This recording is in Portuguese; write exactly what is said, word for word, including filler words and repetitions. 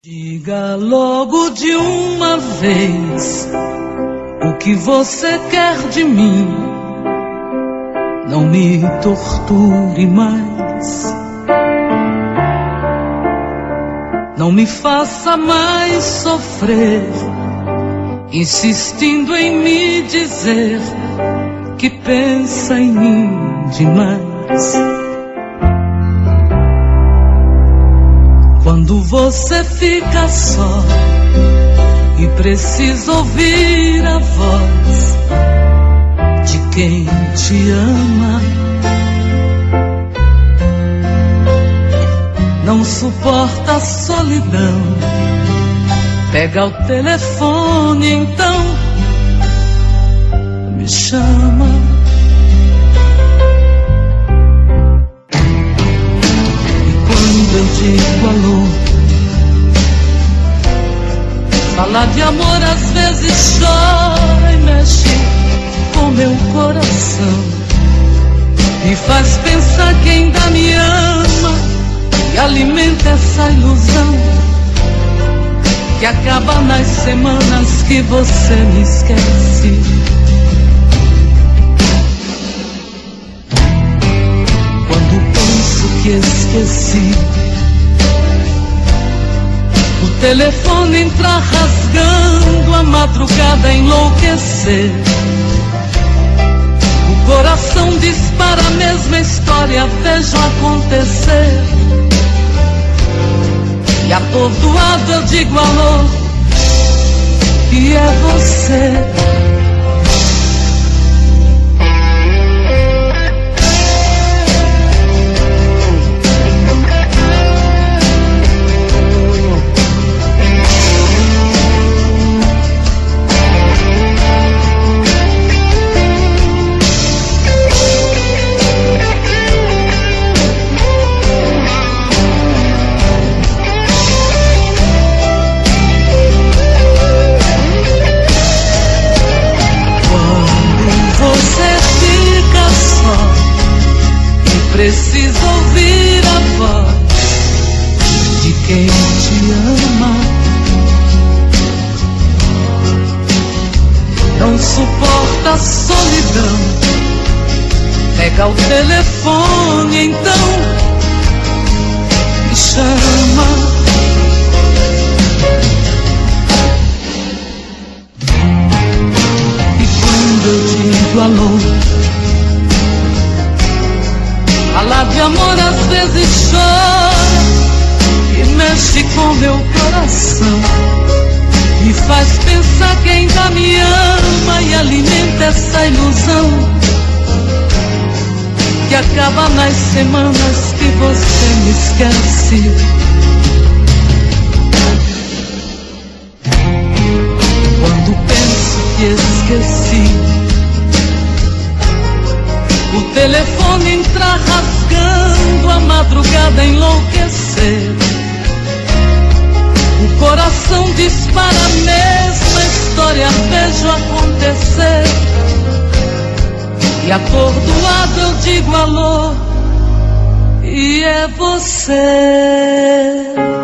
Diga logo de uma vez o que você quer de mim. Não me torture mais, não me faça mais sofrer, insistindo em me dizer que pensa em mim demais. Quando você fica só e precisa ouvir a voz de quem te ama, não suporta a solidão, pega o telefone então, me chama. Eu digo alô, falar de amor às vezes chora e mexe com meu coração, me faz pensar que ainda me ama e alimenta essa ilusão que acaba nas semanas que você me esquece. Quando penso que esqueci, o telefone entra rasgando, a madrugada enlouquecer. O coração dispara a mesma história, vejo acontecer. E atordoado eu digo alô, e é você. Preciso ouvir a voz de quem te ama, não suporta a solidão, pega o telefone então, me chama. E quando eu digo alô, falar de amor às vezes chora e mexe com meu coração, me faz pensar que ainda me ama e alimenta essa ilusão que acaba nas semanas que você me esquece. Quando penso que esqueci, o telefone entra rasgando, a madrugada enlouquecer. O coração dispara a mesma história, vejo acontecer. E atordoado eu digo alô, e é você.